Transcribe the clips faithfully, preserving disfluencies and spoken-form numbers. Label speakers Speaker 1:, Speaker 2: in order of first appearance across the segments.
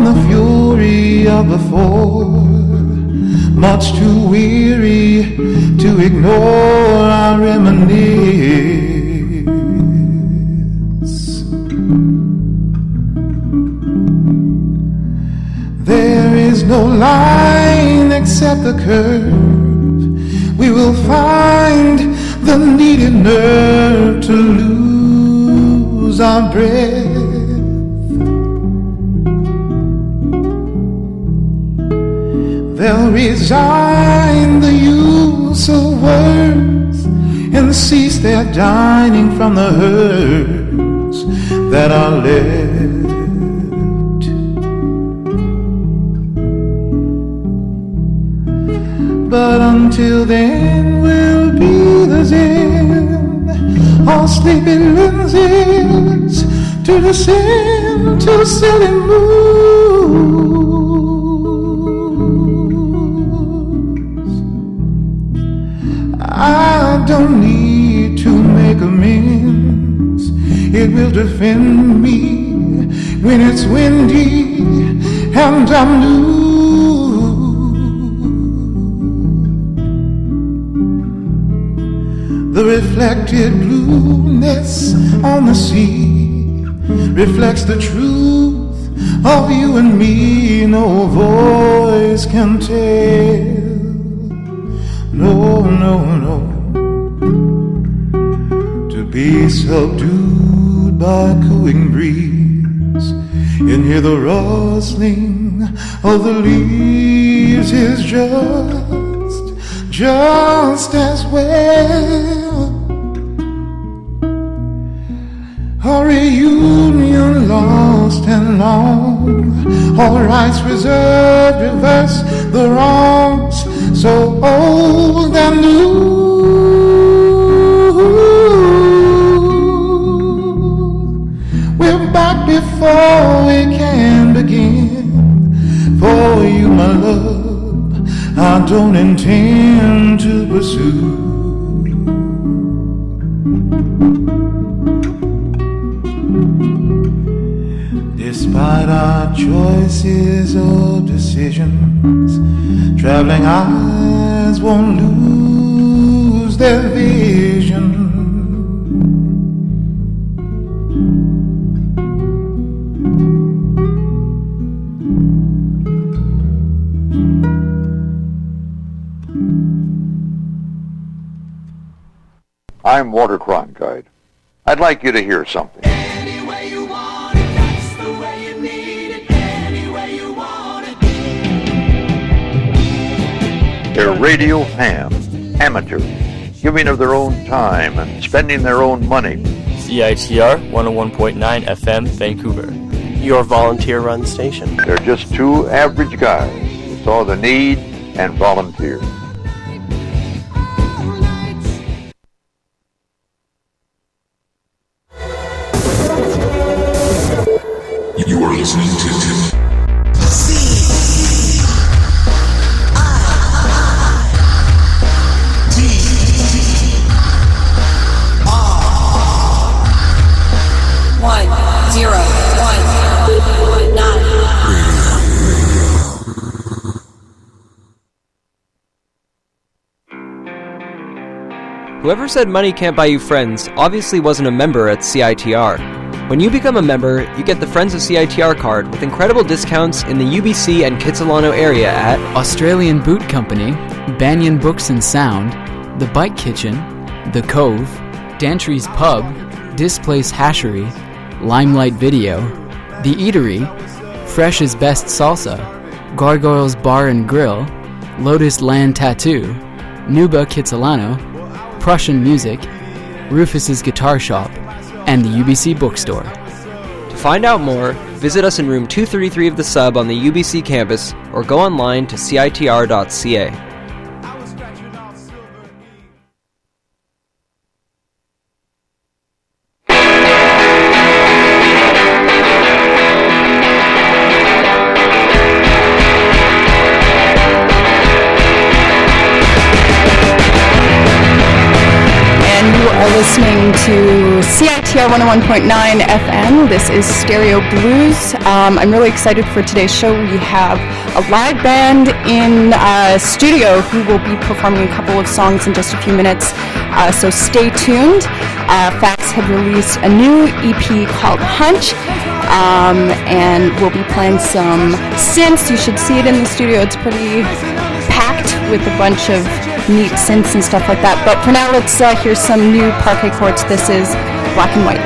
Speaker 1: from the fury of before, much too weary to ignore our reminisce. There is no line except the curve. We will find the needed nerve to lose our breath. They'll resign the use of words and cease their dining from the herds that are left. But until then we'll be the zen, all sleepy lenses to descend to silly moods. I don't need to make amends. It will defend me when it's windy and I'm nude. The reflected blueness on the sea reflects the truth of you and me. No voice can tell. No, no, no. To be subdued by a cooing breeze and hear the rustling of the leaves is just, just as well. A reunion lost and long, all rights reserved, reverse the wrongs, so old and new. We're back before we can begin. For you, my love, I don't intend to pursue. Despite our choices or decisions, traveling eyes won't lose their vision.
Speaker 2: I'm Walter Cronkite. I'd like you to hear something.
Speaker 3: Any way you want it, that's the way you need it. Any way you want it.
Speaker 2: They're radio hams, amateurs, giving of their own time and spending their own money.
Speaker 4: C I T R one oh one point nine F M, Vancouver. Your volunteer-run station.
Speaker 2: They're just two average guys who saw the need and volunteered.
Speaker 5: You are listening to
Speaker 3: C I T R one zero one nine.
Speaker 6: Whoever said money can't buy you friends obviously wasn't a member at C I T R. When you become a member, you get the Friends of C I T R card with incredible discounts in the U B C and Kitsilano area at
Speaker 7: Australian Boot Company, Banyan Books and Sound, The Bike Kitchen, The Cove, Dantry's Pub, Displace Hashery, Limelight Video, The Eatery, Fresh's Best Salsa, Gargoyles Bar and Grill, Lotus Land Tattoo, Nuba Kitsilano, Prussian Music, Rufus's Guitar Shop, and the U B C Bookstore.
Speaker 6: To find out more, visit us in room two thirty-three of the Sub on the U B C campus or go online to C I T R dot C A.
Speaker 8: And you are listening to C I T R one oh one point nine F M. This is Stereo Blues. Um, I'm really excited for today's show. We have a live band in uh, studio who will be performing a couple of songs in just a few minutes, uh, so stay tuned. Uh, Fax have released a new E P called Hunch, um, and we'll be playing some synths. You should see it in the studio. It's pretty packed with a bunch of neat synths and stuff like that. But for now, let's uh, hear some new Parquet Courts. This is Black and White.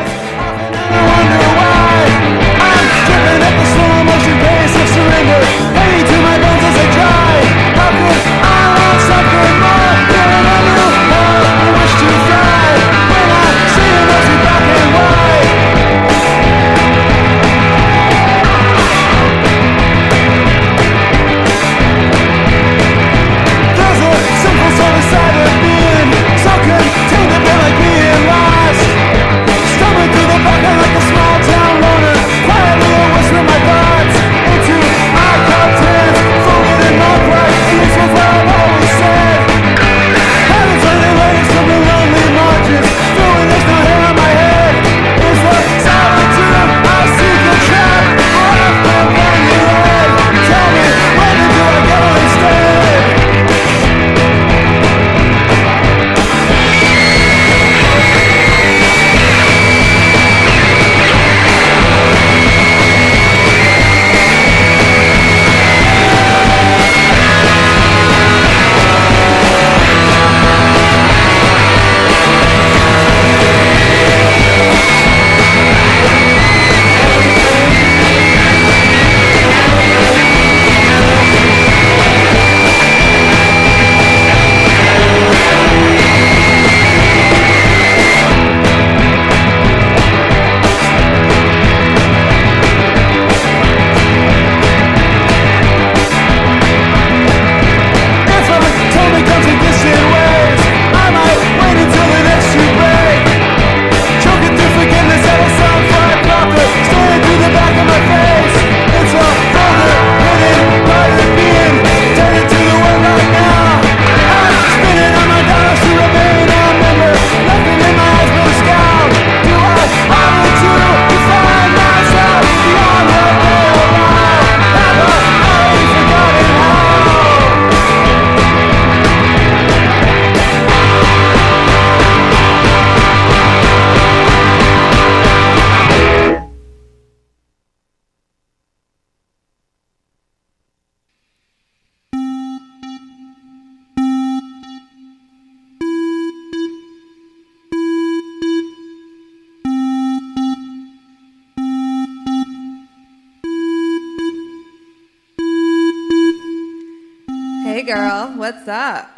Speaker 9: What's up?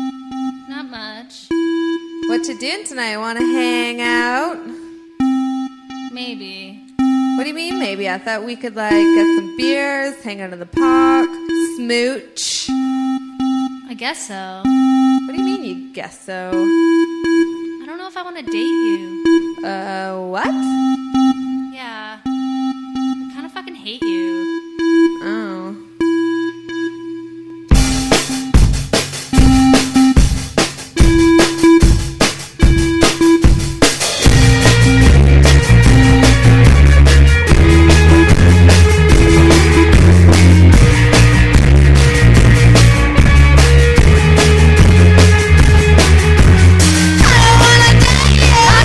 Speaker 10: Not much.
Speaker 9: What you doing tonight? Want to hang out?
Speaker 10: Maybe.
Speaker 9: What do you mean maybe? I thought we could like get some beers, hang out in the park, smooch.
Speaker 10: I guess so.
Speaker 9: What do you mean you guess so?
Speaker 10: I don't know if I want to date you.
Speaker 9: Uh, what?
Speaker 10: Yeah. I kind of fucking hate you.
Speaker 9: Oh.
Speaker 3: I don't wanna date you.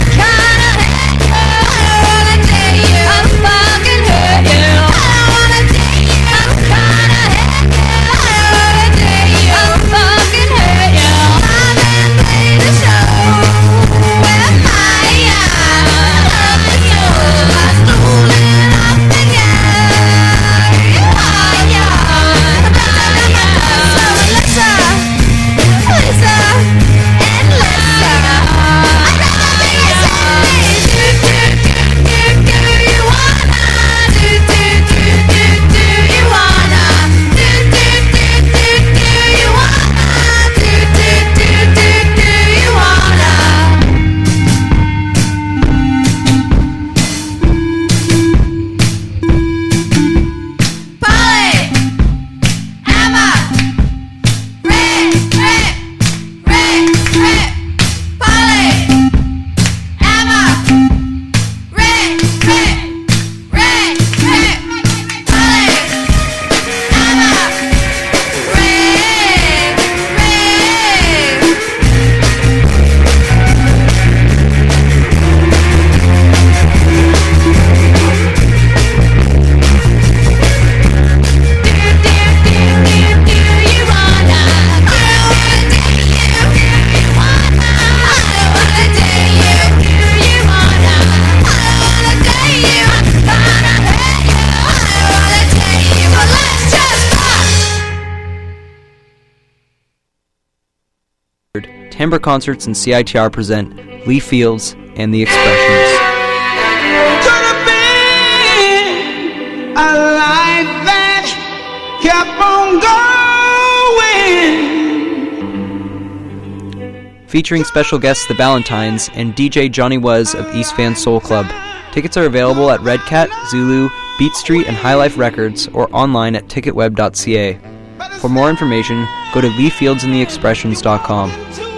Speaker 6: Hamburg Concerts and C I T R present Lee Fields and the Expressions.
Speaker 3: Could have been a life that kept on going.
Speaker 6: Featuring special guests The Ballantines and D J Johnny Was of East Van Soul Club. Tickets are available at Red Cat, Zulu, Beat Street, and High Life Records, or online at ticket web dot c a. For more information, go to lee fields and the expressions dot com.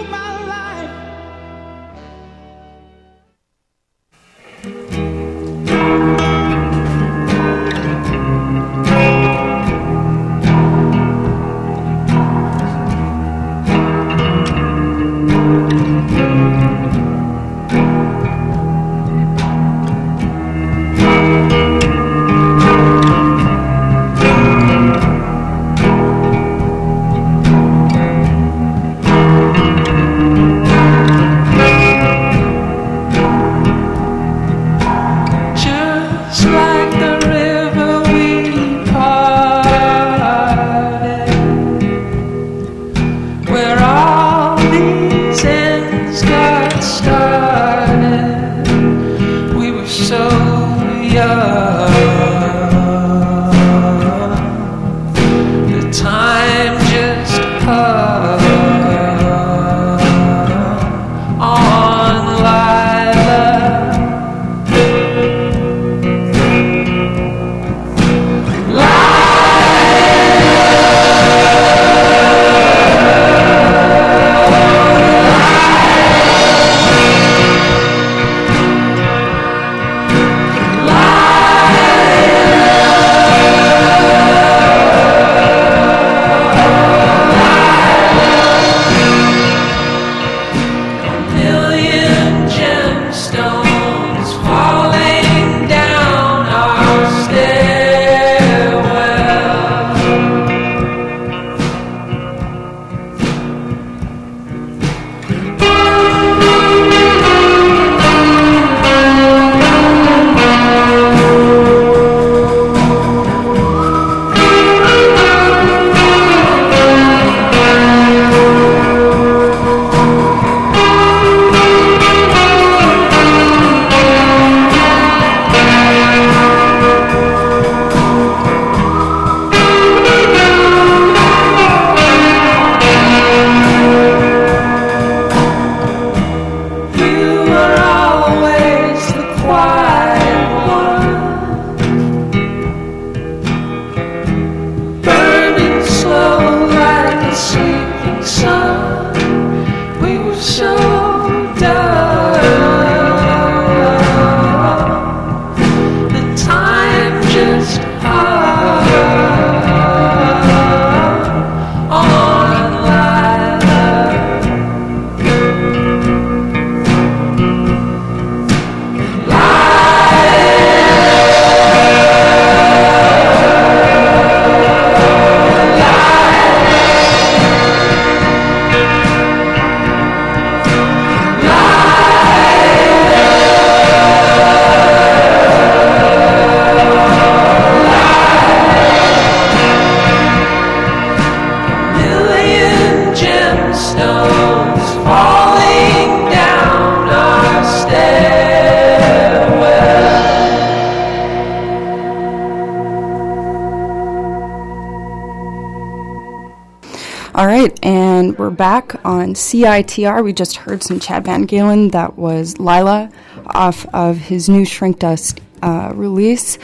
Speaker 8: All right, and we're back on C I T R. We just heard some Chad Van Galen. That was Lila off of his new Shrink Dust uh, release.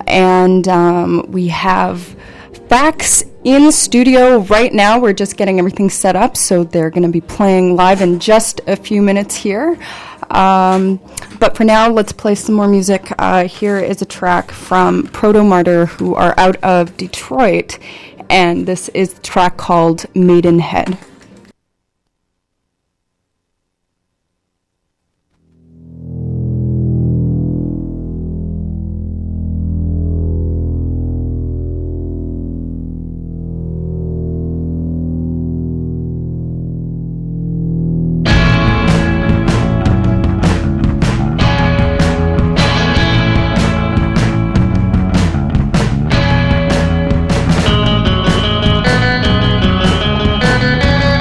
Speaker 8: And um, we have Fax in studio right now. We're just getting everything set up, so they're going to be playing live in just a few minutes here. Um, but for now, let's play some more music. Uh, here is a track from Proto Martyr, who are out of Detroit, and this is a track called Maidenhead.
Speaker 3: Thank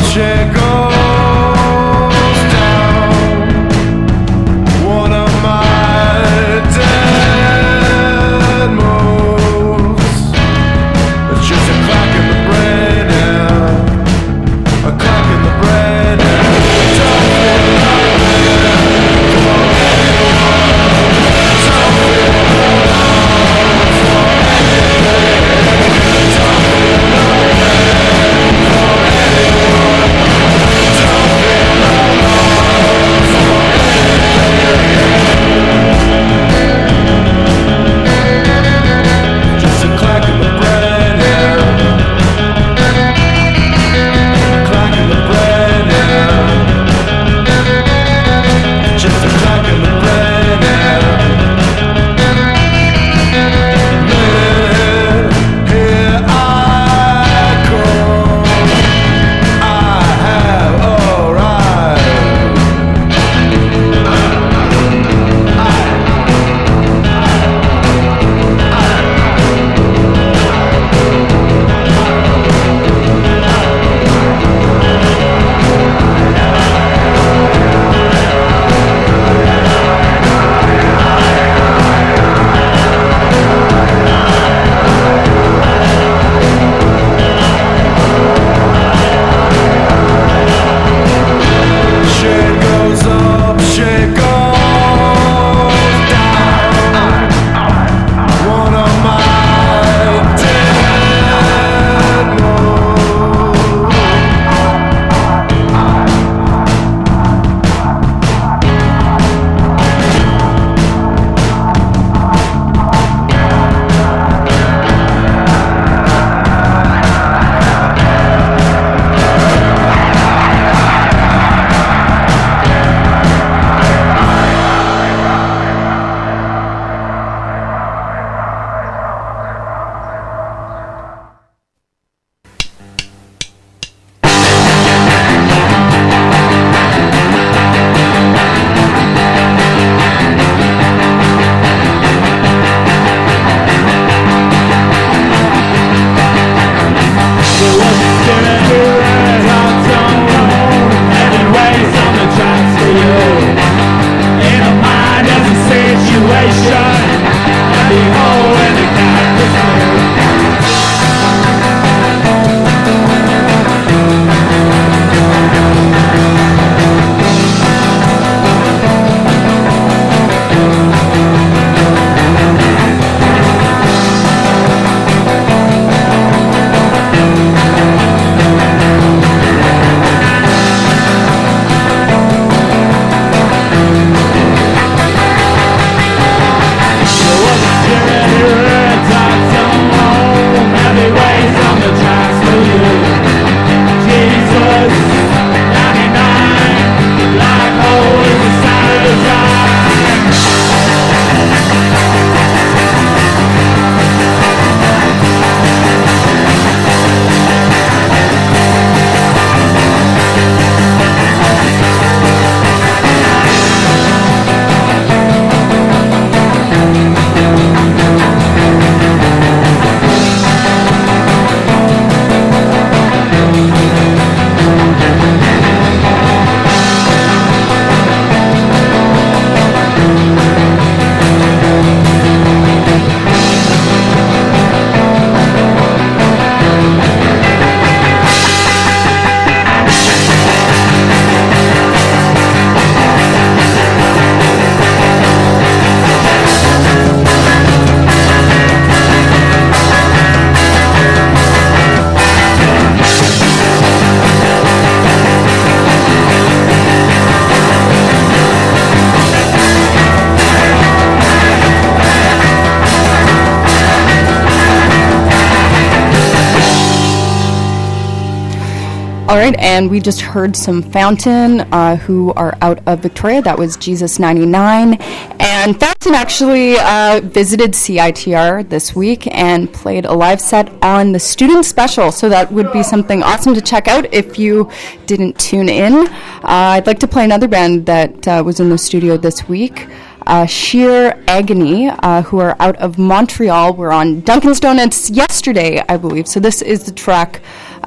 Speaker 8: All right, and we just heard some Fountain, uh, who are out of Victoria. That was Jesus ninety-nine. And Fountain actually uh, visited C I T R this week and played a live set on the Student Special. So that would be something awesome to check out if you didn't tune in. Uh, I'd like to play another band that uh, was in the studio this week. Uh, Sheer Agony, uh, who are out of Montreal, were on Duncan's Donuts yesterday, I believe. So this is the track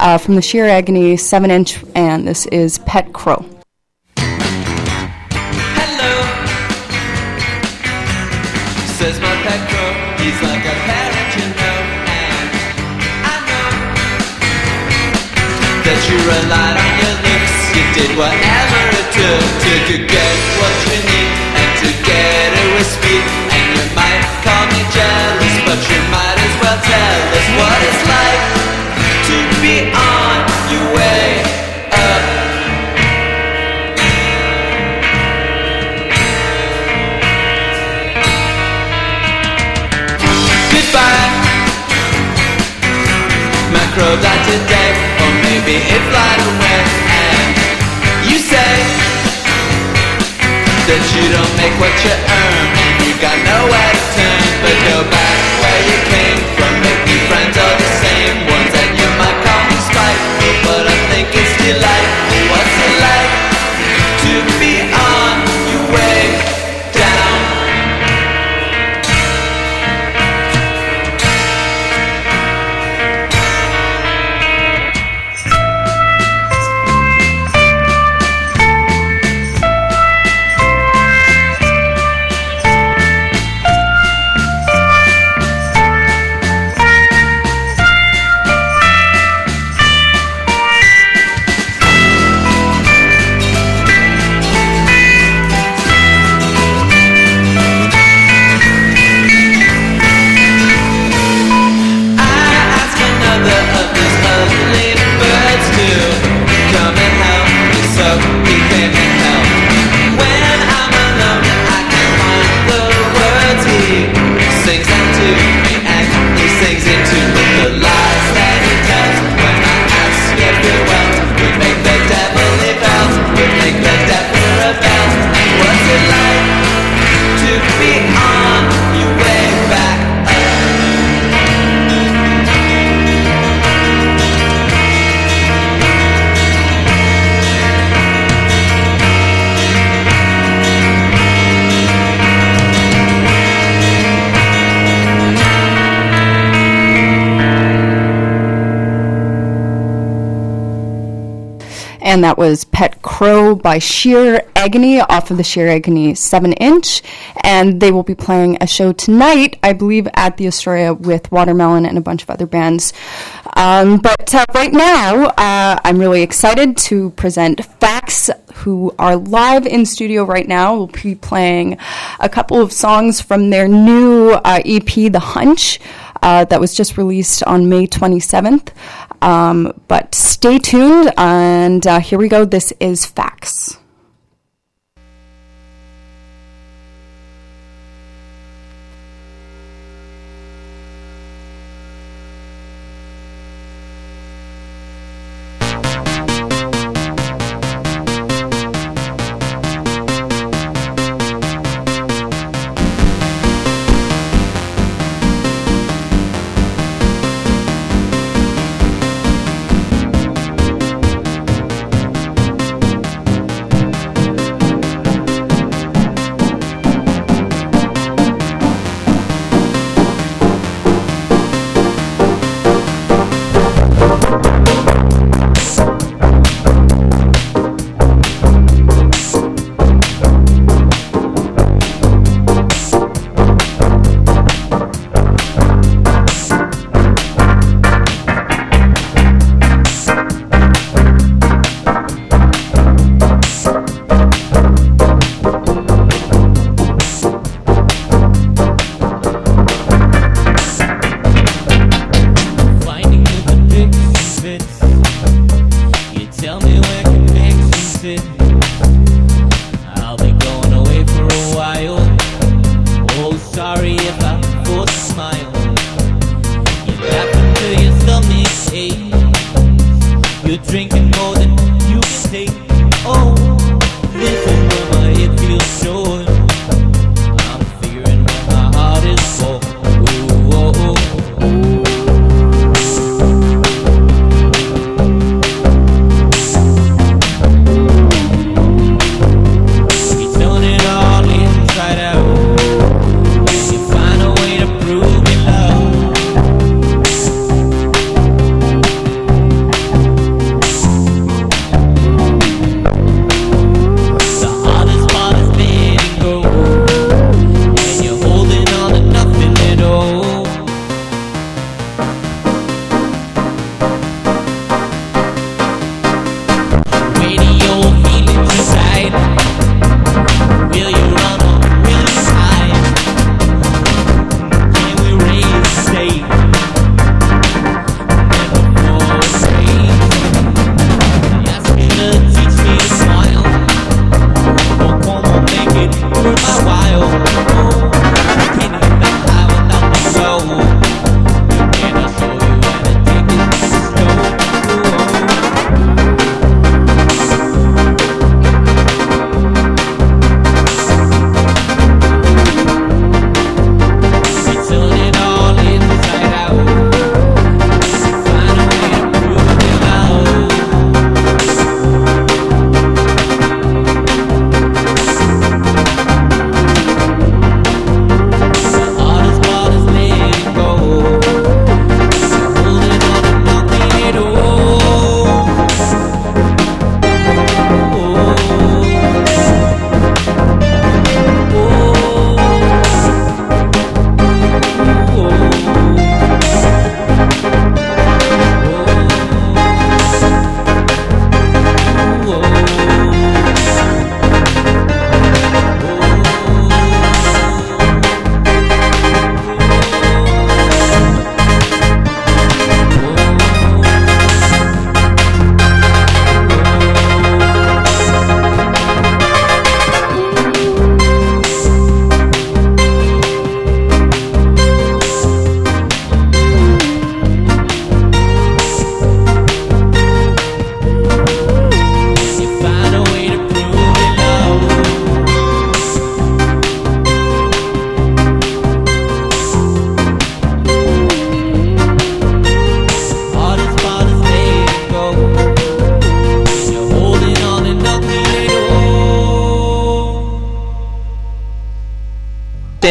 Speaker 8: uh, from the Sheer Agony seven inch, and this is Pet Crow.
Speaker 3: Says my pet crow, he's like a parent, you know, and I know that you relied on your looks. You did whatever it took to, to get what you need and to get it with speed. And you might call me jealous, but you might as well tell us what it's like to be on your way up. Crow died today, or maybe it flied away. And you say that you don't make what you earn, and you got nowhere to turn. But go back where you came from. Maybe friends are the same ones, and you might call me spiteful, but I think it's delightful. What's it like to be on your way down?
Speaker 8: And that was Pet Crow by Sheer Agony off of the Sheer Agony seven inch. And they will be playing a show tonight, I believe, at the Astoria with Watermelon and a bunch of other bands. Um, but uh, right now, uh, I'm really excited to present Fax, who are live in studio right now. We'll be playing a couple of songs from their new uh, E P, The Hunch, uh, that was just released on May twenty-seventh. Um, but stay tuned, and uh, here we go. This is Fax.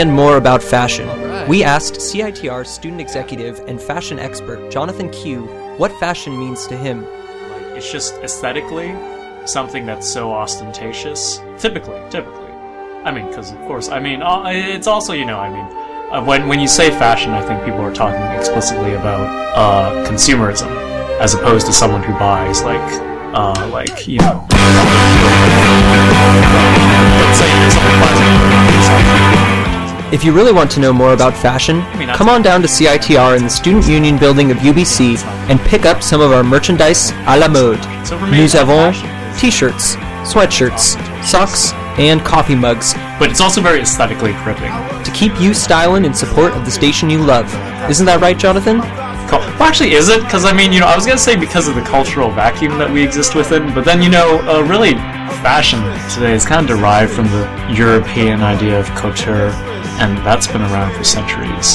Speaker 6: understand more about fashion, we asked C I T R student executive and fashion expert Jonathan Q what fashion means to him.
Speaker 11: Like, it's just aesthetically something that's so ostentatious. Typically, typically. I mean, because of course, I mean, uh, it's also, you know, I mean, uh, when when you say fashion, I think people are talking explicitly about uh, consumerism, as opposed to someone who buys, like, uh, like, you know, let's say someone buys like,
Speaker 6: if you really want to know more about fashion, come on down to C I T R in the Student Union building of U B C and pick up some of our merchandise à la mode. Nous avons t-shirts, sweatshirts, socks, and coffee mugs.
Speaker 11: But it's also very aesthetically gripping.
Speaker 6: To keep you styling in support of the station you love. Isn't that right, Jonathan?
Speaker 11: Well, actually, is it? Because, I mean, you know, I was going to say because of the cultural vacuum that we exist within, but then, you know, uh, really, fashion today is kind of derived from the European idea of couture, and that's been around for centuries.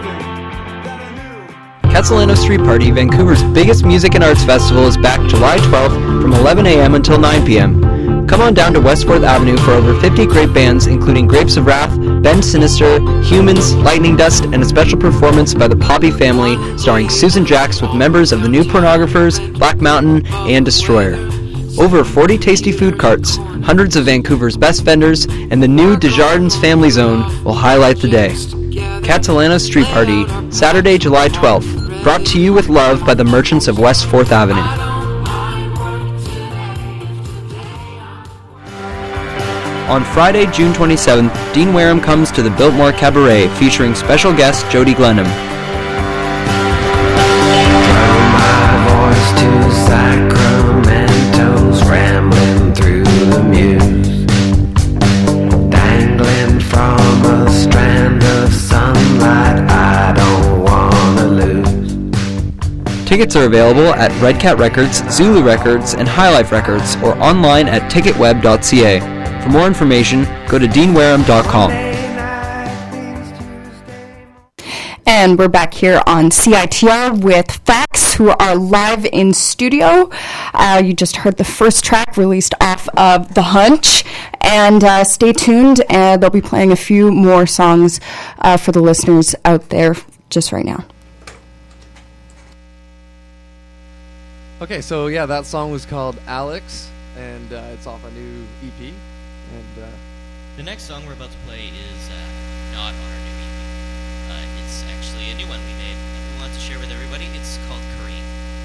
Speaker 6: Catalano Street Party, Vancouver's biggest music and arts festival, is back July twelfth from eleven a.m. until nine p.m. Come on down to West fourth Avenue for over fifty great bands, including Grapes of Wrath, Ben Sinister, Humans, Lightning Dust, and a special performance by the Poppy Family starring Susan Jacks with members of the New Pornographers, Black Mountain, and Destroyer. Over forty tasty food carts, hundreds of Vancouver's best vendors, and the new Desjardins Family Zone will highlight the day. Catalano Street Party, Saturday, July twelfth, brought to you with love by the Merchants of West fourth Avenue. On Friday, June twenty-seventh, Dean Wareham comes to the Biltmore Cabaret featuring special guest Jody Glenham.
Speaker 12: Sacramento's rambling through the muse, dangling from a strand of sunlight I don't wanna lose.
Speaker 6: Tickets are available at Red Cat Records, Zulu Records, and High Life Records, or online at ticketweb dot c a. For more information, go to dean wareham dot com.
Speaker 8: And we're back here on C I T R with Fax, who are live in studio. Uh, you just heard the first track released off of The Hunch. And uh, stay tuned, and they'll be playing a few more songs uh, for the listeners out there just right now.
Speaker 13: Okay, so yeah, that song was called Alex, and uh, it's off a new E P. And uh,
Speaker 14: the next song we're about to play is uh, not on our new E P. Uh, it's actually a new one we made, and we want to share with everybody. It's called Kareem.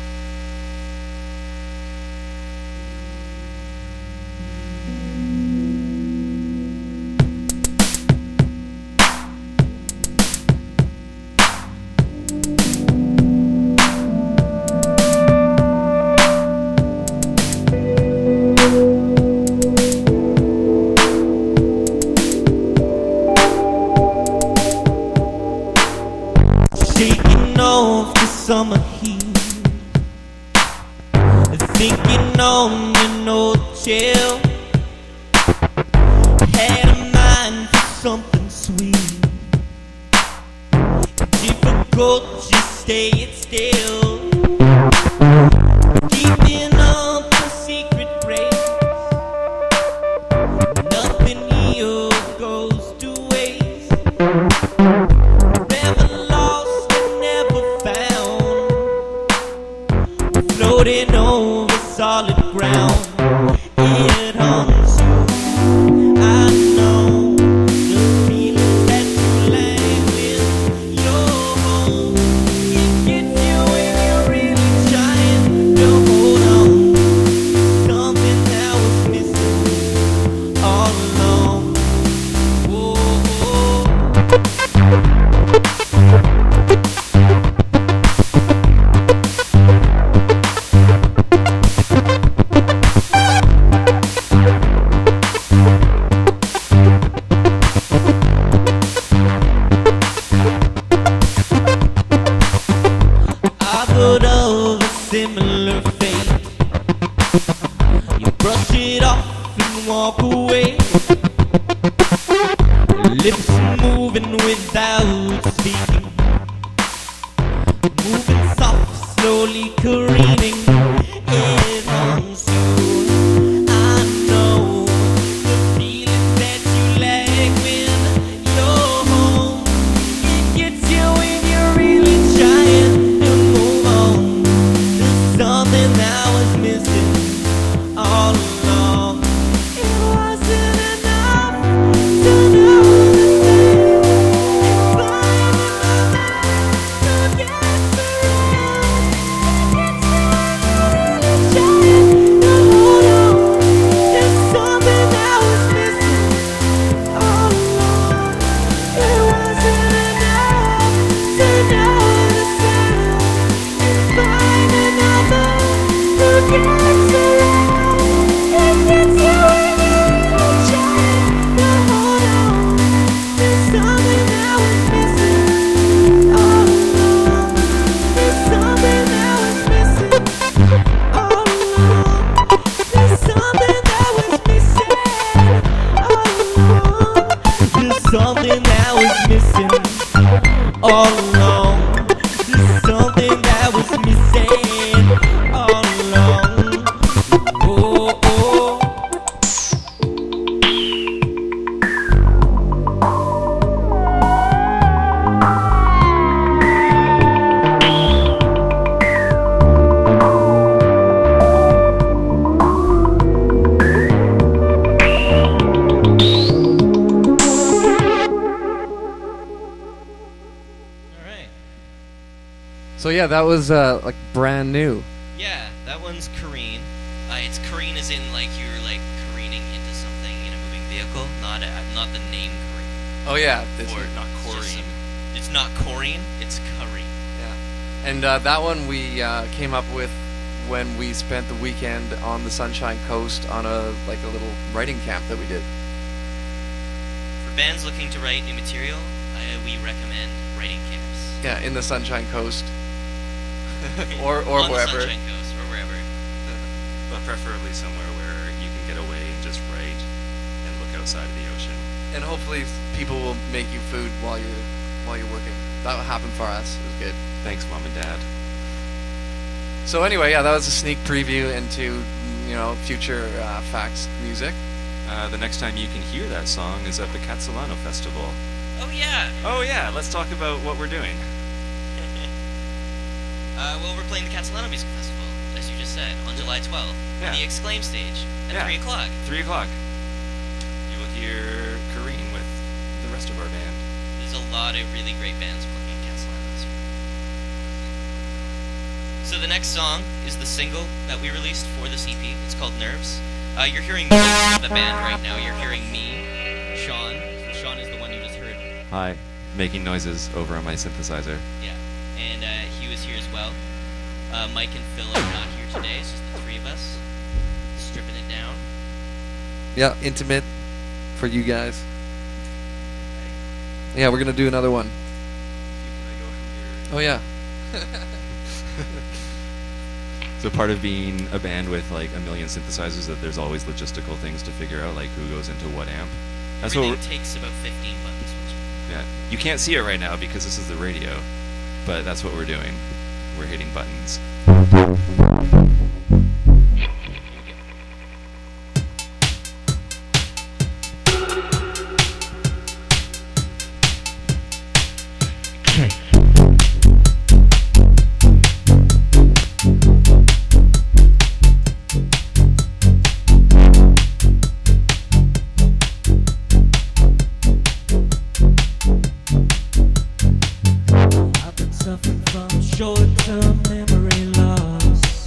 Speaker 3: Summer heat, thinking on an old chill. Had a mind for something sweet. Difficult, just stay it still. Keeping up a secret race. Nothing here goes to waste. Never lost and never found. Floating over solid ground, it haunts you. I know the feeling that you lay with your home. It gets you when you're really trying to hold on. Something that was missing all along. Whoa, whoa. Similar fate. You brush it off and walk away. Lips moving without speaking. Moving soft, slowly careening. It haunts you. I know the feeling that you lack when you're Something that was missing all along. There's something that was missing all along. Oh, oh.
Speaker 13: So yeah, that was uh, like brand new.
Speaker 14: Yeah, that one's careen. Uh, it's careen as in like you're like careening into something in a moving vehicle, not a, not the name careen.
Speaker 13: Oh yeah, it's
Speaker 14: or
Speaker 13: not
Speaker 14: Corrine. It's not Corrine, it's careen.
Speaker 13: Yeah, and uh, that one we uh, came up with when we spent the weekend on the Sunshine Coast on a like a little writing camp that we did.
Speaker 14: For bands looking to write new material, uh, we recommend writing camps.
Speaker 13: Yeah, in the Sunshine Coast. or or
Speaker 14: On
Speaker 13: wherever.
Speaker 14: The Sunshine Coast or wherever.
Speaker 15: But preferably somewhere where you can get away and just write and look outside of the ocean.
Speaker 13: And hopefully people will make you food while you're while you're working. That happened for us. It was good.
Speaker 15: Thanks, Mom and Dad.
Speaker 13: So anyway, yeah, that was a sneak preview into you know future uh, Fax music.
Speaker 15: Uh, the next time you can hear that song is at the Catalano Festival.
Speaker 14: Oh yeah.
Speaker 15: Oh yeah. Let's talk about what we're doing.
Speaker 14: Uh, well, we're playing the Catalano Music Festival, as you just said, on July twelfth,
Speaker 15: yeah.
Speaker 14: on the Exclaim stage, at
Speaker 15: yeah.
Speaker 14: three o'clock.
Speaker 15: three o'clock. You will hear Careen with the rest of our band.
Speaker 14: There's a lot of really great bands playing at Catalano this year. So the next song is the single that we released for this E P. It's called Nerves. Uh, you're hearing most of the band right now. You're hearing me, Sean. Sean is the one you just heard.
Speaker 15: Hi. Making noises over on my synthesizer.
Speaker 14: Yeah. And uh, he was here as well. Uh, Mike and Phil are not here today. It's just the three of us stripping it down.
Speaker 13: Yeah, intimate for you guys. Yeah, we're gonna do another one. Oh yeah.
Speaker 15: So part of being a band with like a million synthesizers is that there's always logistical things to figure out, like who goes into what amp. That's
Speaker 14: Everything
Speaker 15: what
Speaker 14: takes about fifteen buttons.
Speaker 15: Yeah, you can't see it right now because this is the radio, but that's what we're doing. We're hitting buttons.
Speaker 3: Short-term memory loss.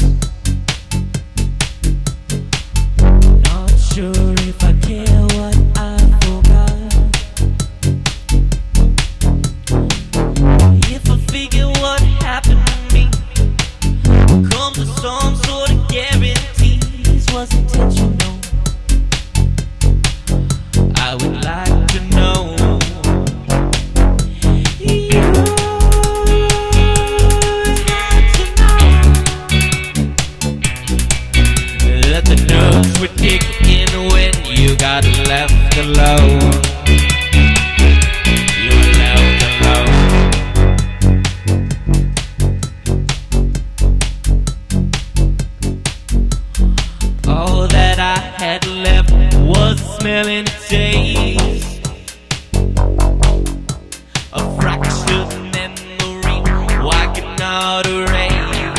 Speaker 3: Not sure if I care what I forgot. If I figure what happened to me comes to some sort of guarantees was intentional, I would like to know. Would kick in when you got left alone. You were left alone. All that I had left was a smell and taste, a fractured memory I could not erase.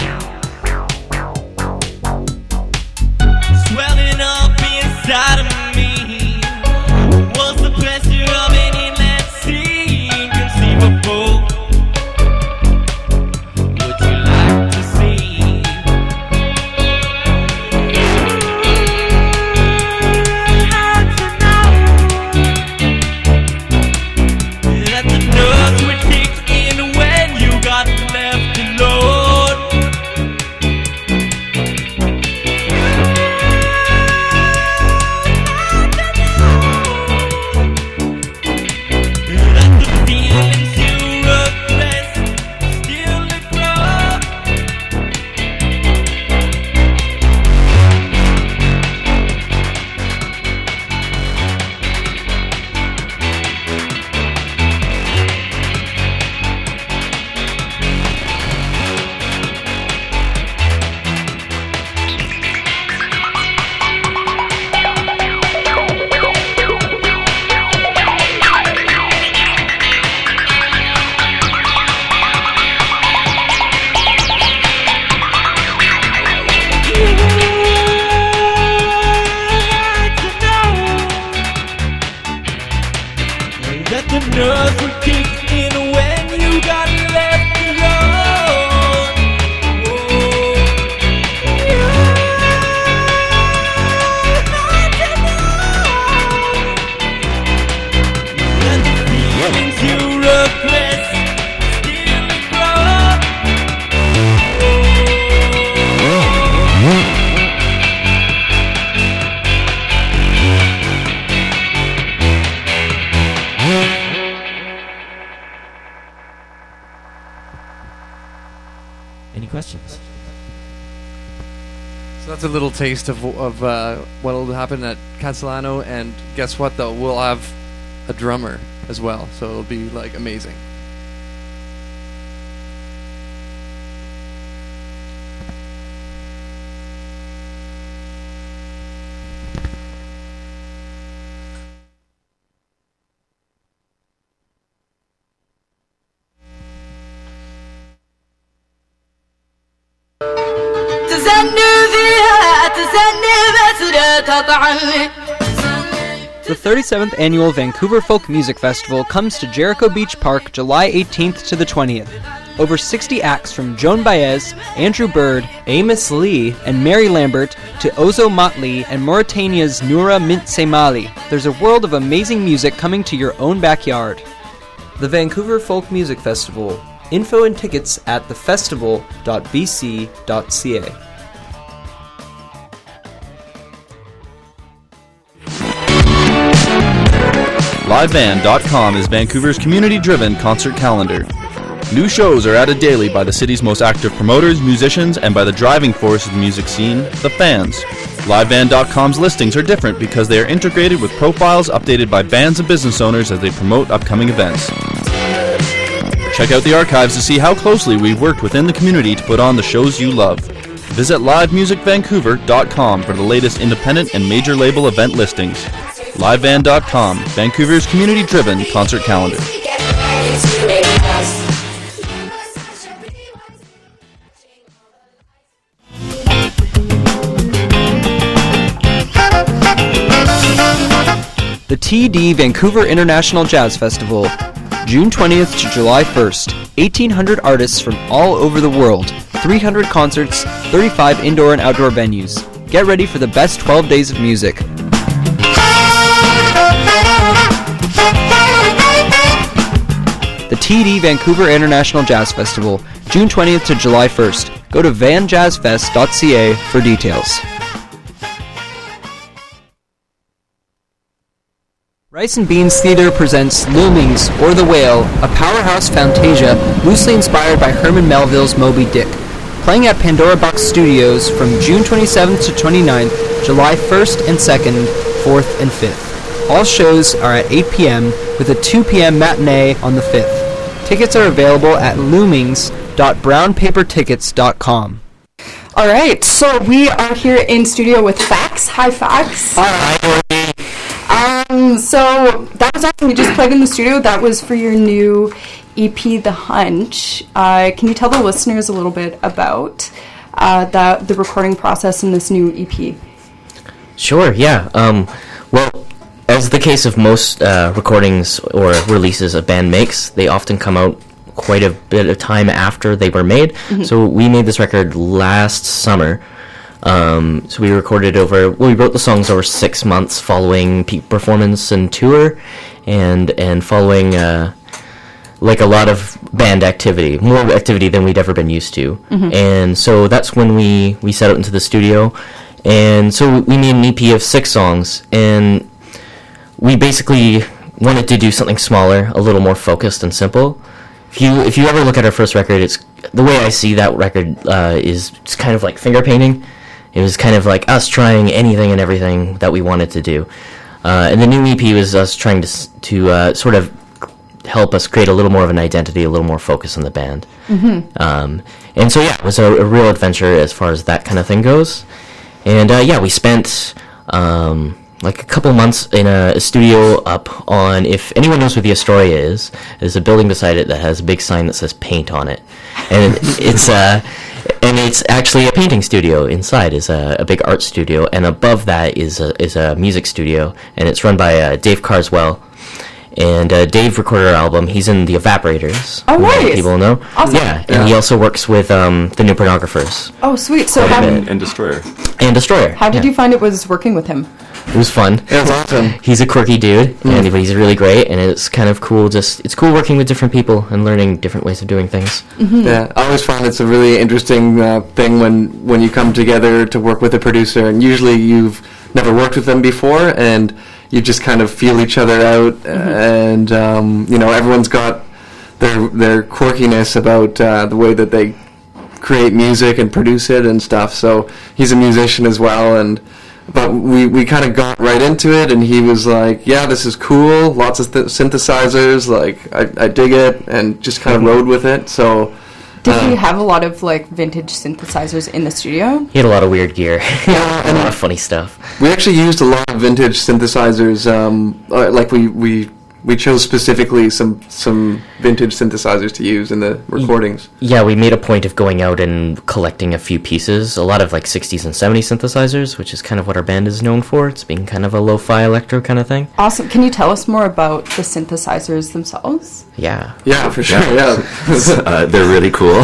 Speaker 3: Swelling up inside of me was the pleasure of an endless inconceivable. Would you like to see? How to know?
Speaker 13: that's a little taste of of uh, what will happen at Castellano, and guess what? Though we'll have a drummer as well, so it'll be like amazing.
Speaker 6: The thirty-seventh Annual Vancouver Folk Music Festival comes to Jericho Beach Park July eighteenth to the twentieth. Over sixty acts from Joan Baez, Andrew Bird, Amos Lee, and Mary Lambert to Ozo Motley and Mauritania's Noura Mintsemali. There's a world of amazing music coming to your own backyard. The Vancouver Folk Music Festival. Info and tickets at the festival dot v c dot c a.
Speaker 16: live band dot com is Vancouver's community-driven concert calendar. New shows are added daily by the city's most active promoters, musicians, and by the driving force of the music scene, the fans. live band dot com's listings are different because they are integrated with profiles updated by bands and business owners as they promote upcoming events. Check out the archives to see how closely we've worked within the community to put on the shows you love. Visit live music vancouver dot com for the latest independent and major label event listings. live band dot com, Vancouver's community-driven concert calendar.
Speaker 6: The T D Vancouver International Jazz Festival, June twentieth to July first. eighteen hundred artists from all over the world, three hundred concerts, thirty-five indoor and outdoor venues. Get ready for the best twelve days of music. The T D Vancouver International Jazz Festival, June twentieth to July first. Go to van jazz fest dot c a for details. Rice and Beans Theatre presents Loomings, or The Whale, a powerhouse fantasia loosely inspired by Herman Melville's Moby Dick. Playing at Pandora Box Studios from June twenty-seventh to twenty-ninth, July first and second, fourth and fifth. All shows are at eight p.m. with a two p.m. matinee on the fifth. Tickets are available at loomings dot brown paper tickets dot com.
Speaker 8: All right, so we are here in studio with Fax. Hi, Fax.
Speaker 17: Hi.
Speaker 8: Um, so that was awesome. You just played in the studio. That was for your new E P, The Hunch. Uh, can you tell the listeners a little bit about uh, the the recording process in this new E P?
Speaker 17: Sure. Yeah. Um, well, as the case of most uh, recordings or releases a band makes, they often come out quite a bit of time after they were made. Mm-hmm. So we made this record last summer. Um, so we recorded over, well, we wrote the songs over six months following peak performance and tour, and and following uh, like a lot of band activity, more activity than we'd ever been used to. Mm-hmm. And so that's when we, we set out into the studio. And so we made an E P of six songs, and we basically wanted to do something smaller, a little more focused and simple. If you if you ever look at our first record, it's the way I see that record uh, is it's kind of like finger painting. It was kind of like us trying anything and everything that we wanted to do. Uh, and the new E P was us trying to to uh, sort of help us create a little more of an identity, a little more focus on the band. Mm-hmm. Um, and so, yeah, it was a, a real adventure as far as that kind of thing goes. And, uh, yeah, we spent um, like a couple months in a, a studio up on, if anyone knows where the Astoria is, there's a building beside it that has a big sign that says paint on it. And it's... Uh, And it's actually a painting studio. Inside is a, a big art studio, and above that is a is a music studio, and it's run by uh, Dave Carswell. And uh, Dave recorded our album. He's in the Evaporators.
Speaker 8: Oh, nice.
Speaker 17: People know.
Speaker 8: Awesome.
Speaker 17: Yeah, and
Speaker 8: Yeah.
Speaker 17: he also works with um, the New Pornographers.
Speaker 8: Oh, sweet. So how,
Speaker 17: and, and Destroyer. And Destroyer.
Speaker 8: how did
Speaker 17: yeah.
Speaker 8: you find it was working with him?
Speaker 17: It was fun. It was awesome. He's a quirky dude,
Speaker 18: Mm.
Speaker 17: and he's really great, and it's kind of cool. Just it's cool working with different people and learning different ways of doing things.
Speaker 8: Mm-hmm.
Speaker 18: Yeah, I always find it's a really interesting uh, thing when, when you come together to work with a producer, and usually you've never worked with them before, and you just kind of feel each other out, mm-hmm. and um, you know, everyone's got their their quirkiness about uh, the way that they create music and produce it and stuff. So he's a musician as well, and but we, we kind of got right into it, and he was like, yeah, this is cool, lots of th- synthesizers, like, I, I dig it, and just kind of rode with it, so...
Speaker 8: Did
Speaker 18: uh,
Speaker 8: he have a lot of, like, vintage synthesizers in the studio?
Speaker 17: He had a lot of weird gear. A lot of funny stuff.
Speaker 18: We actually used a lot of vintage synthesizers, um, uh, like, we... we We chose specifically some some vintage synthesizers to use in the recordings.
Speaker 17: Yeah, we made a point of going out and collecting a few pieces, a lot of like sixties and seventies synthesizers, which is kind of what our band is known for. It's being kind of a lo-fi electro kind of thing.
Speaker 8: Awesome. Can you tell us more about the synthesizers themselves?
Speaker 17: Yeah.
Speaker 18: Yeah, for sure, yeah.
Speaker 19: yeah. uh, they're really cool.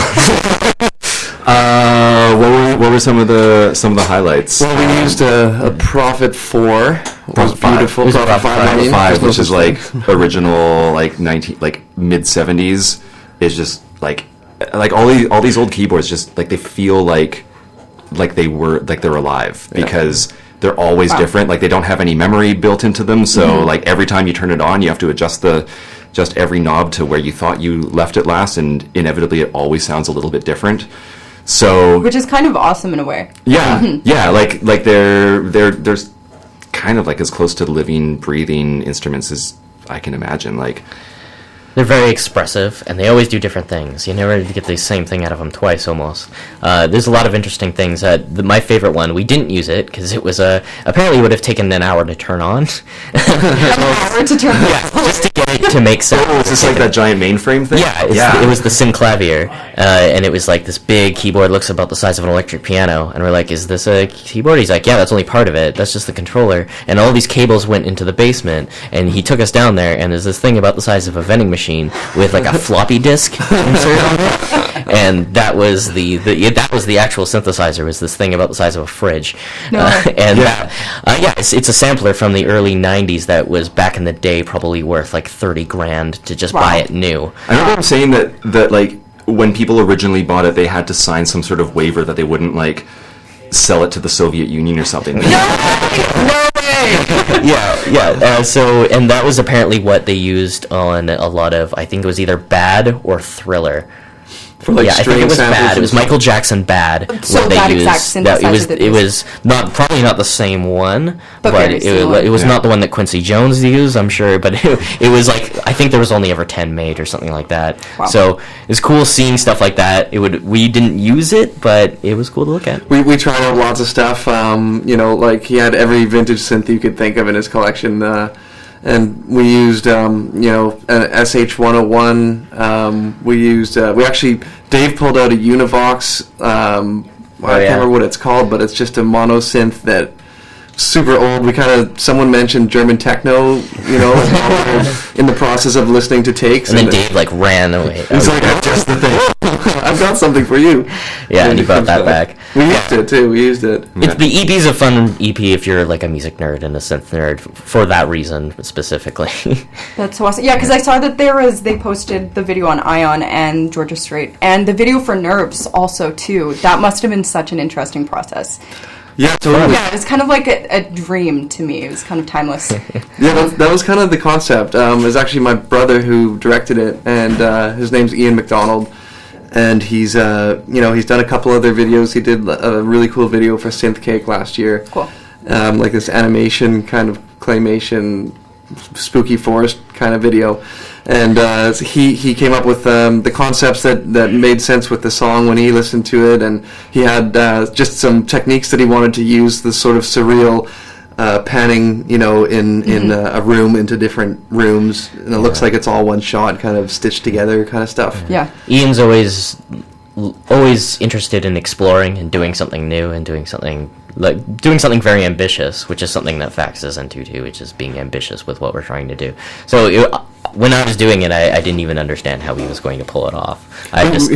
Speaker 19: Uh, what were what were some of the some of the highlights?
Speaker 18: Well, we used a, a Prophet four. It was beautiful.
Speaker 19: Prophet five, Prophet five, which is like original, like nineteen, like mid seventies. Is just like like all these all these old keyboards. Just like they feel like like they were like they're alive
Speaker 18: Yeah.
Speaker 19: because they're always
Speaker 18: Wow.
Speaker 19: different. Like they don't have any memory built into them. So
Speaker 18: Mhm.
Speaker 19: like every time you turn it on, you have to adjust the just every knob to where you thought you left it last, and inevitably it always sounds a little bit different. So
Speaker 8: Which is kind of awesome in a way.
Speaker 19: yeah,
Speaker 8: Mhm.
Speaker 19: yeah, like like they're they're there's kind of like as close to living, breathing instruments as I can imagine. Like
Speaker 17: They're very expressive, and they always do different things. You never get the same thing out of them twice, almost. Uh, there's a lot of interesting things. Uh, the, my favorite one, we didn't use it, because it was, uh, apparently it would have taken an hour to turn on.
Speaker 8: An hour to turn on?
Speaker 17: Yeah, just to get it to make sense.
Speaker 19: Oh, is this like that giant mainframe thing?
Speaker 17: Yeah, it's
Speaker 19: Yeah.
Speaker 17: The, it was the Synclavier, uh, and it was like this big keyboard, looks about the size of an electric piano, and we're like, is this a keyboard? He's like, yeah, that's only part of it, that's just the controller, and all these cables went into the basement, and he took us down there, and there's this thing about the size of a vending machine with like a floppy disk insert on it, and that was the, the yeah, that was the actual synthesizer, was this thing about the size of a fridge.
Speaker 8: No.
Speaker 17: Uh, and yeah, uh, yeah it's, it's a sampler from the early nineties that was back in the day probably worth like thirty grand to just
Speaker 19: Wow.
Speaker 17: buy it new.
Speaker 19: I remember him saying that that like when people originally bought it, they had to sign some sort of waiver that they wouldn't like sell it to the Soviet Union or something.
Speaker 17: yeah, yeah. Uh, so, and that was apparently what they used on a lot of. I think it was either Bad or Thriller.
Speaker 18: For, like,
Speaker 17: yeah, I think
Speaker 18: string
Speaker 17: it was
Speaker 18: samples
Speaker 17: Bad. It
Speaker 18: and
Speaker 17: was
Speaker 18: stuff.
Speaker 17: Michael Jackson Bad.
Speaker 8: So
Speaker 17: what they
Speaker 8: that
Speaker 17: used.
Speaker 8: exact
Speaker 17: That- it was.
Speaker 8: synthesizer that
Speaker 17: It
Speaker 8: they
Speaker 17: was not probably not the same one,
Speaker 8: But
Speaker 17: but,
Speaker 8: very
Speaker 17: it,
Speaker 8: similar.
Speaker 17: it was
Speaker 8: Yeah.
Speaker 17: not the one that Quincy Jones used. I'm sure, but it, it was like I think there was only ever ten made or something like that.
Speaker 18: Wow.
Speaker 17: So it's cool seeing stuff like that. It would. We didn't use it, but it was cool to look at.
Speaker 18: We we tried out lots of stuff. Um, you know, like he had every vintage synth you could think of in his collection, uh, and we used um, you know an S H one oh one. Um, we used uh, we actually Dave pulled out a Univox. Um,
Speaker 17: Oh,
Speaker 18: I can't
Speaker 17: yeah.
Speaker 18: remember what it's called, but it's just a mono synth that super old. We kind of someone mentioned German techno, you know, while we were in the process of listening to takes,
Speaker 17: And then Dave like ran away.
Speaker 18: He's like, "Oh, just the thing. I've got something for you."
Speaker 17: Yeah, and he brought that back.
Speaker 18: We used it too. We used it.
Speaker 17: It's, the E P's a fun E P if you're like a music nerd and a synth nerd f- for that reason specifically.
Speaker 8: That's so awesome. Yeah, because I saw that there was, they posted the video on Ion and Georgia Strait, and the video for Nerves also, too. That must have been such an interesting process.
Speaker 18: Yeah, totally.
Speaker 8: Yeah, it was kind of like a, a dream to me. It was kind of timeless.
Speaker 18: Yeah, that, that was kind of the concept. Um, it was actually my brother who directed it, and uh, his name's Ian McDonald, and he's uh, you know he's done a couple other videos. He did a really cool video for Synth Cake last year.
Speaker 8: Cool.
Speaker 18: Um, like this animation kind of claymation, spooky forest kind of video, and uh, so he he came up with um, the concepts that, that made sense with the song when he listened to it, and he had uh, just some techniques that he wanted to use, the sort of surreal uh, panning, you know, in in
Speaker 8: Mhm.
Speaker 18: uh, a room into different rooms, and it looks like it's all one shot, kind of stitched together, kind of stuff.
Speaker 8: Yeah.
Speaker 17: Ian's always always interested in exploring and doing something new and doing something like doing something very ambitious, which is something that Fax is into too, which is being ambitious with what we're trying to do. So it, when I was doing it, I, I didn't even understand how he was going to pull it off. I just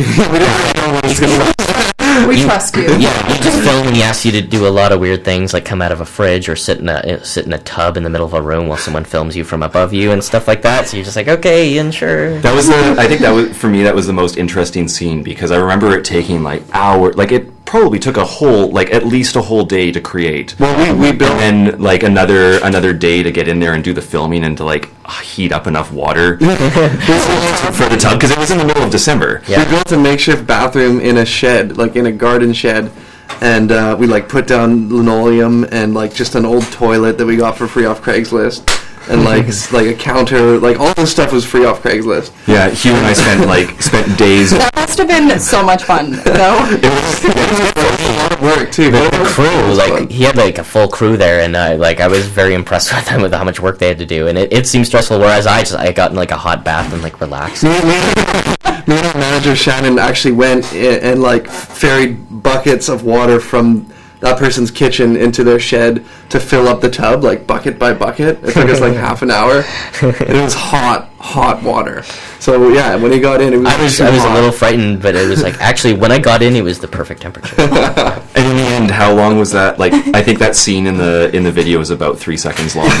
Speaker 8: We trust you.
Speaker 17: Yeah, you just film and he asks you to do a lot of weird things, like come out of a fridge or sit in a sit in a tub in the middle of a room while someone films you from above you and stuff like that. So you're just like, okay, Ian, sure.
Speaker 19: That was the. I think that was for me. That was the most interesting scene because I remember it taking like hours. Like it probably took a whole, like at least a whole day to create.
Speaker 18: Well, we we built
Speaker 19: and then like another another day to get in there and do the filming and to like heat up enough water for the tub because it was in the middle of December.
Speaker 18: We built a makeshift bathroom in a shed, like in a garden shed, and uh, we like put down linoleum and like just an old toilet that we got for free off Craigslist. And like s- like a counter, like all this stuff was free off Craigslist.
Speaker 19: Yeah, Hugh and I spent like spent days.
Speaker 8: That must have been so much fun, though.
Speaker 18: It was, it was a lot of work too.
Speaker 17: The crew, like he had like a full crew there, and I like I was very impressed with them with how much work they had to do, and it, it seemed stressful. Whereas I just I got in like a hot bath and like relaxed.
Speaker 18: Me and our manager Shannon actually went and, and like ferried buckets of water from that person's kitchen into their shed to fill up the tub, like bucket by bucket. It took us like half an hour. It was hot, hot water. So yeah, when he got in, it was.
Speaker 17: I was
Speaker 18: too
Speaker 17: I was
Speaker 18: hot.
Speaker 17: a little frightened, but it was like actually when I got in, it was the perfect temperature.
Speaker 19: And in the end, how long was that? Like, I think that scene in the in the video is about three seconds long.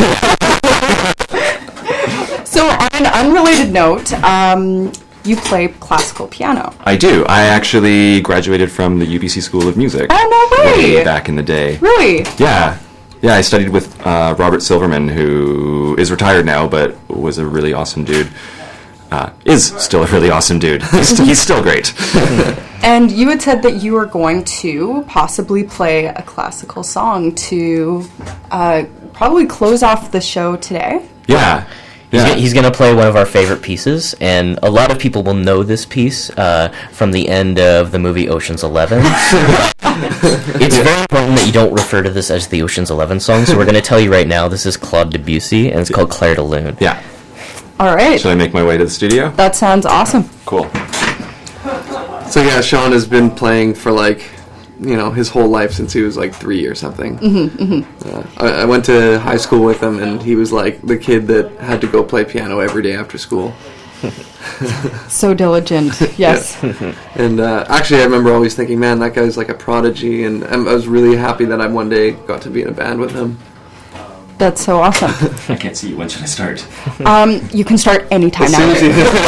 Speaker 8: So, on an unrelated note, um, you play classical piano.
Speaker 19: I do. I actually graduated from the U B C School of Music.
Speaker 8: Oh, no way!
Speaker 19: Way back in the day.
Speaker 8: Really?
Speaker 19: Yeah. Yeah, I studied with uh, Robert Silverman, who is retired now, but was a really awesome dude. Uh, is still a really awesome dude. He's, he's still great.
Speaker 8: And you had said that you were going to possibly play a classical song to uh, probably close off the show today.
Speaker 19: Yeah.
Speaker 17: He's,
Speaker 19: Yeah.
Speaker 17: gonna, he's gonna play one of our favorite pieces, and a lot of people will know this piece uh, from the end of the movie Ocean's Eleven. It's very important that you don't refer to this as the Ocean's Eleven song, so we're gonna tell you right now this is Claude Debussy, and it's called Clair de Lune.
Speaker 19: Yeah.
Speaker 8: All right.
Speaker 19: Should I make my way to the studio?
Speaker 8: That sounds awesome.
Speaker 19: Cool.
Speaker 18: So yeah, Sean has been playing for like, you know, his whole life since he was like three or something.
Speaker 8: Mm-hmm, mm-hmm.
Speaker 18: Uh, I, I went to high school with him, and he was like the kid that had to go play piano every day after school.
Speaker 8: So diligent, yes.
Speaker 18: Yeah. And uh, actually, I remember always thinking, man, that guy's like a prodigy, and I'm, I was really happy that I one day got to be in a band with him.
Speaker 8: That's so awesome.
Speaker 19: I can't see you. When should I start?
Speaker 8: Um, you can start anytime
Speaker 18: As
Speaker 8: now.
Speaker 18: soon as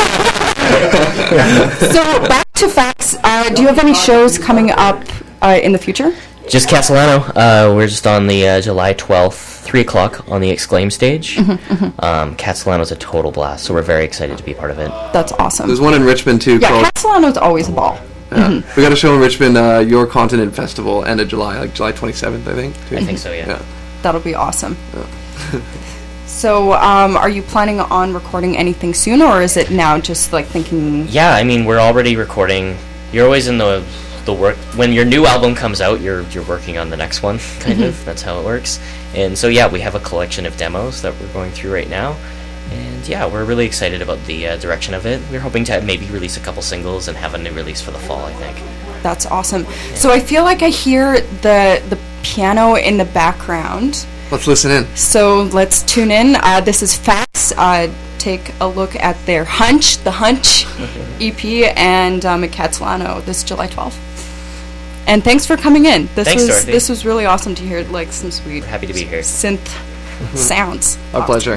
Speaker 18: you-
Speaker 8: So back to facts. Uh, do you have any shows coming up uh, in the future?
Speaker 17: Just Castellano. Uh, we're just on the uh, July twelfth, three o'clock on the Exclaim stage.
Speaker 8: Mhm, mhm.
Speaker 17: Um, Castellano's a total blast, so we're very excited to be part of it.
Speaker 8: That's awesome.
Speaker 18: There's one in Richmond too
Speaker 8: Yeah,
Speaker 18: called.
Speaker 8: Castellano's always a ball.
Speaker 18: Yeah.
Speaker 8: Mhm.
Speaker 18: We got a show in Richmond, uh, Your Continent Festival, end of July, like July twenty-seventh, I think.
Speaker 17: I think so, yeah.
Speaker 8: That'll be awesome. So, um, are you planning on recording anything soon, or is it now just like thinking?
Speaker 17: Yeah, I mean, we're already recording. You're always in the the work when your new album comes out. You're you're working on the next one, kind
Speaker 8: Mhm.
Speaker 17: of. That's how it works. And so yeah, we have a collection of demos that we're going through right now. And yeah, we're really excited about the uh, direction of it. We're hoping to maybe release a couple singles and have a new release for the fall, I think.
Speaker 8: That's awesome. So I feel like I hear the the piano in the background.
Speaker 18: Let's listen in.
Speaker 8: So let's tune in. Uh, this is Facts. Uh, take a look at their Hunch, the Hunch E P, and um, at Castellano this July twelfth. And thanks for coming in. This
Speaker 17: Thanks,
Speaker 8: was
Speaker 17: Dorothy.
Speaker 8: this was really awesome to hear like some sweet
Speaker 17: Happy to be here.
Speaker 8: synth sounds.
Speaker 18: Our pleasure.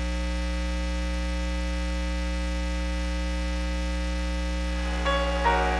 Speaker 3: Thank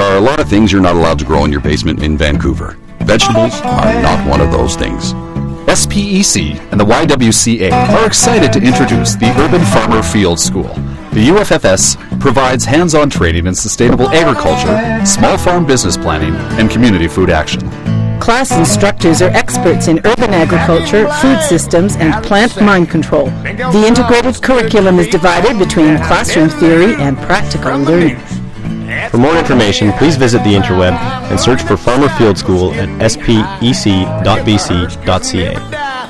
Speaker 20: are a lot of things you're not allowed to grow in your basement in Vancouver. Vegetables are not one of those things.
Speaker 21: S P E C and the Y W C A are excited to introduce the Urban Farmer Field School. The U F F S provides hands-on training in sustainable agriculture, small farm business planning, and community food action.
Speaker 22: Class instructors are experts in urban agriculture, food systems, and plant mind control. The integrated curriculum is divided between classroom theory and practical learning.
Speaker 4: For more information, please visit the interweb and search for Farmer Field School at s p e c dot b c dot c a.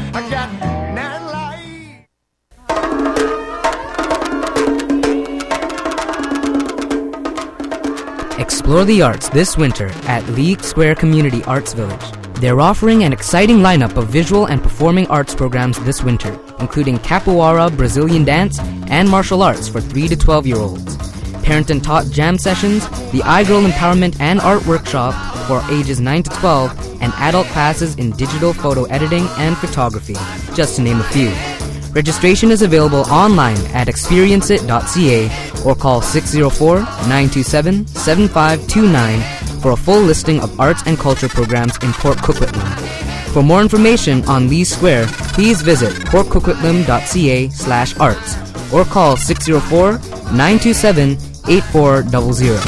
Speaker 23: Explore the arts this winter at League Square Community Arts Village. They're offering an exciting lineup of visual and performing arts programs this winter, including capoeira, Brazilian dance, and martial arts for three to twelve-year-olds. Parent and taught jam sessions, the iGirl Empowerment and Art Workshop for ages nine to twelve, and adult classes in digital photo editing and photography, just to name a few. Registration is available online at experience it dot c a or call six oh four, nine two seven, seven five two nine for a full listing of arts and culture programs in Port Coquitlam. For more information on Lee Square, please visit port coquitlam dot c a slash arts or call six oh four, nine two seven, eight four zero zero.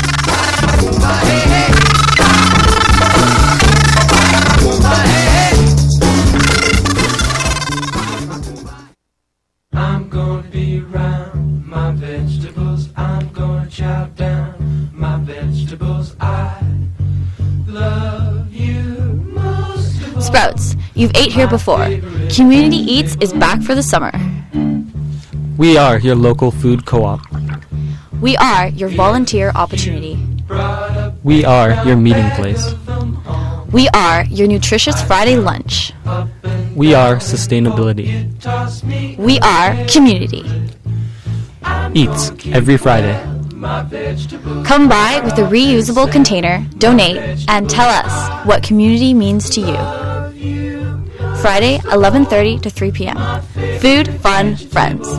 Speaker 3: I'm gonna be around my vegetables. I'm gonna chow down my vegetables. I love you most of all.
Speaker 24: Sprouts, you've ate here before. Community Eats is back for the summer.
Speaker 4: We are your local food co-op.
Speaker 24: We are your volunteer opportunity.
Speaker 4: We are your meeting place.
Speaker 24: We are your nutritious Friday lunch.
Speaker 4: We are sustainability.
Speaker 24: We are community.
Speaker 4: Eats every Friday.
Speaker 24: Come by with a reusable container, donate, and tell us what community means to you. Friday, eleven thirty to three p.m. Food, fun, friends.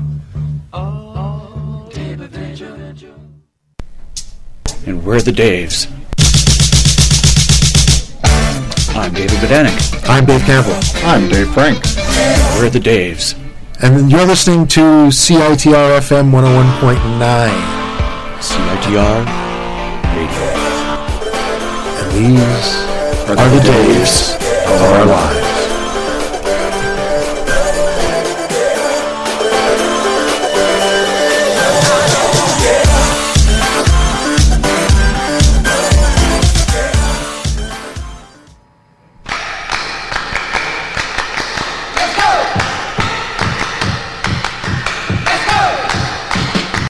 Speaker 25: And we're the Daves. I'm David Bodanik.
Speaker 26: I'm Dave Campbell.
Speaker 25: I'm Dave Frank. We're the Daves.
Speaker 26: And you're listening to C I T R F M one oh one point nine.
Speaker 25: C I T R Radio.
Speaker 26: And these are,
Speaker 25: are
Speaker 26: the,
Speaker 25: the
Speaker 26: Daves
Speaker 25: of our lives.